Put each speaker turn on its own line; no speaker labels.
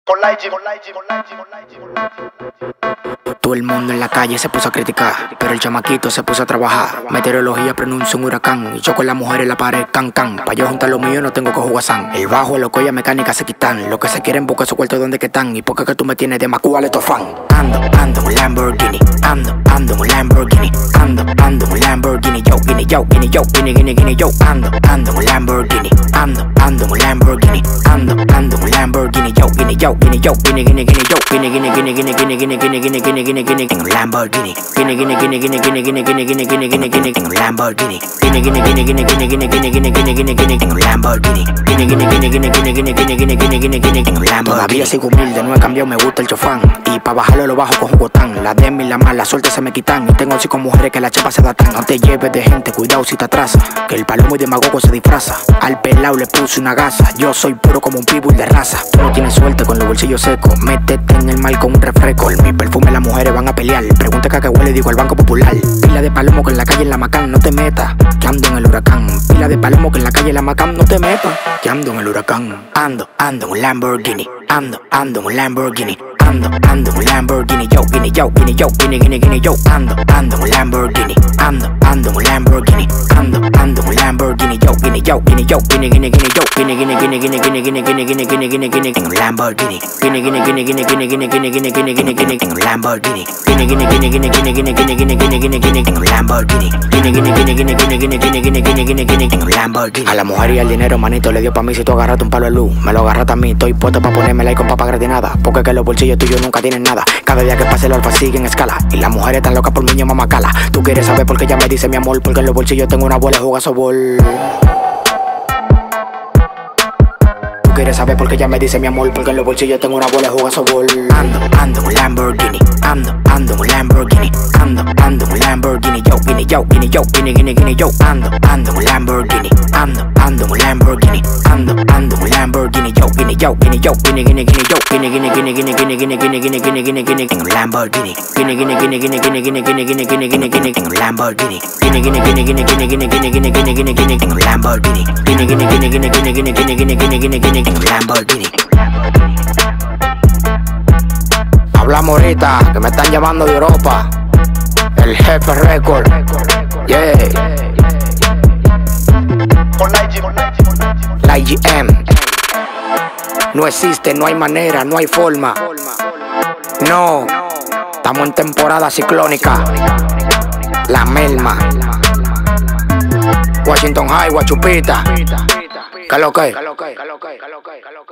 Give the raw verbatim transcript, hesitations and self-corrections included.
Con la I G, con la I G, con la I G, con la I G, con la I G.
Todo el mundo en la calle se puso a criticar, pero el chamaquito se puso a trabajar. Meteorología pronuncia un huracán, y yo con la mujer en la pared, can can. Pa' yo juntar lo mío no tengo que jugar san. El bajo, el colla mecánica se quitan. Lo que se quieren buscar su cuarto donde que están. Y porque que tú me tienes de Macú, Aleto fan. Ando, ando en un Lamborghini, ando, ando en un Lamborghini, ando, ando en un Lamborghini, yo, guinea, yo, guinea, yo, guinea, guinea, guinea, yo, ando, ando en un Lamborghini, ando, ando en un Lamborghini, ando, ando en un Lamborghini, yo, guinea, yo, guinea, yo, guinea, guinea, guinea, yo, guinea, guinea, guinea, guinea, guinea, guinea, guinea, guinea, guinea, guinea, guinea, en un Lamborghini, guinea, guinea, guinea, guinea, guinea, guinea, guinea, guinea, guinea, guinea, guinea, en un Lamborghini, guinea, guinea, guinea, guinea, guinea, guinea, guinea, guinea, guinea, guinea, guinea, en un Lamborghini, guinea, guinea, guinea, guinea, guinea, guinea, guinea, guinea, guinea, guinea, guinea, en un Lamborghini. Todavía sigo humilde, no he cambiado, me gusta el chofán. Y pa' bajarlo lo bajo con jugotán. La demi y la mala suerte se me quitan. Y tengo cinco mujeres que la chapa se datan. No te lleves de gente, cuidado si te atrasa. Que el palomo y demagogo se disfraza. Al pelao le puse una gasa. Yo soy puro como un pitbull de raza. Tú no tienes suerte con los bolsillos secos. Métete en el mal con un refresco. En mi perfume las mujeres van a pelear. Pregunta que a qué huele, digo al Banco Popular. Pila de palomo que en la calle en la Macán, no te metas. Que ando en el huracán. Pila de palomo que en la calle en la Macán, no te metas. Que ando en el huracán. Ando, ando en un Lamborghini. Ando, ando en un Lamborghini. Ando, ando en un Lamborghini, yo, guinea, yo, guinea, yo, guinea, guinea, guinea, yo, ando, ando en un Lamborghini, ando, ando en un Lamborghini, ando, ando en un Lamborghini, yo, guinea, yo, guinea, yo, guinea, guinea, guinea, yo, guinea, guinea, guinea, guinea, guinea, guinea, guinea, guinea, guinea, guinea, guinea, en un Lamborghini, guinea, guinea, guinea, guinea, guinea, guinea, guinea, guinea, guinea, guinea, guinea, en un Lamborghini, guinea, guinea, guinea, guinea, guinea, guinea, guinea, guinea, guinea, guinea, guinea, en un Lamborghini, guinea, guinea, guinea, guinea, guinea, guinea, guinea, guinea, guinea, guinea, guinea, en un Lamborghini. A la mujer y al dinero, manito, le dio pa' mí si tú agarraste un palo de luz, me lo agarraste a mí, estoy puesto pa' ponerme like con papa gratinada, porque que los bolsillos tuyos nunca tienen nada. Cada día que pase el alfa sigue en escala. Y las mujeres están locas por niño mamacala. Tú quieres saber por qué ella me dice mi amor. Porque en los bolsillos tengo una bola de jugar sobol. Tú quieres saber por qué ella me dice mi amor. Porque en los bolsillos tengo una bola de jugar sobol. Ando, ando en un Lamborghini. Ando, ando en un Lamborghini. Ando, ando en un Lamborghini. Yo, guinea, yo, guinea, yo, guinea, guinea, guinea, yo. Ando, ando en un Lamborghini. Ando, ando en un Lamborghini. Ando, ando en un Lamborghini. Yo, guinea, yo, guinea, yo, guinea, guinea, guinea, yo. Guinea, guinea, guinea, guinea, guinea, guinea, guinea, guinea, guinea, guinea, guinea, en un Lamborghini. Guinea, guinea, guinea, guinea, guinea, guinea, guinea, guinea, guinea, guinea, guinea, en un Lamborghini. Guinea, guinea, guinea, guinea, guinea, guinea, guinea, guinea, guinea, guinea, guinea, en un Lamborghini. Guinea, guinea, guinea, guinea, guinea, guinea, guinea, guinea, guinea, guinea, guinea, en un Lamborghini. Hablamos ahorita, que me están llamando de Europa. El Jefe Record. Yeah.
Con la I G, con la I G, con la I G, con
La I G M. No existe, no hay manera, no hay forma. No. Estamos en temporada ciclónica. La Melma. Washington High, Guachupita. ¿Qué lo que?